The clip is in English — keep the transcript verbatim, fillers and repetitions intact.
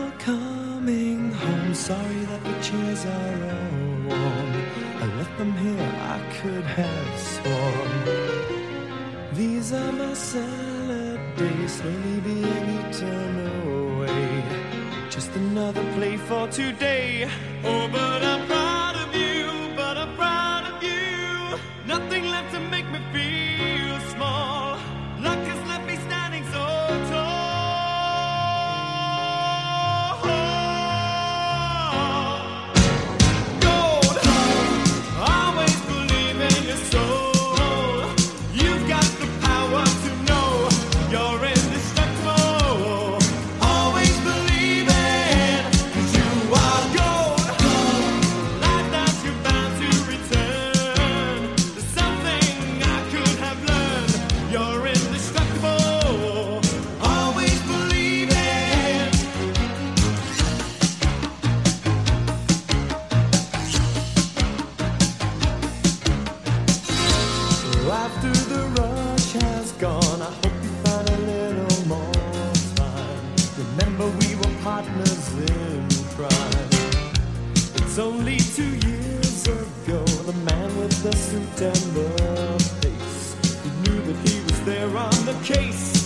you're coming home. Sorry that the chairs are all warm. I left them here, I could have sworn. These are my salad days, slowly being eaten away. Just another play for today. Oh, but I'm proud of you, but I'm proud of you. Nothing left to make me feel small. Luck has left me standing so tall. Gold, always believe in your soul. You've got the power to know you're indestructible. Always believe it, 'cause you are gold. Life that you're bound to return. There's something I could have learned. You're indestructible. Always believe it. So after the rush has gone, I hope you find a little more time. Remember we were partners in crime. It's only two years ago, the man with the suit and the face, he knew that he was there on the case.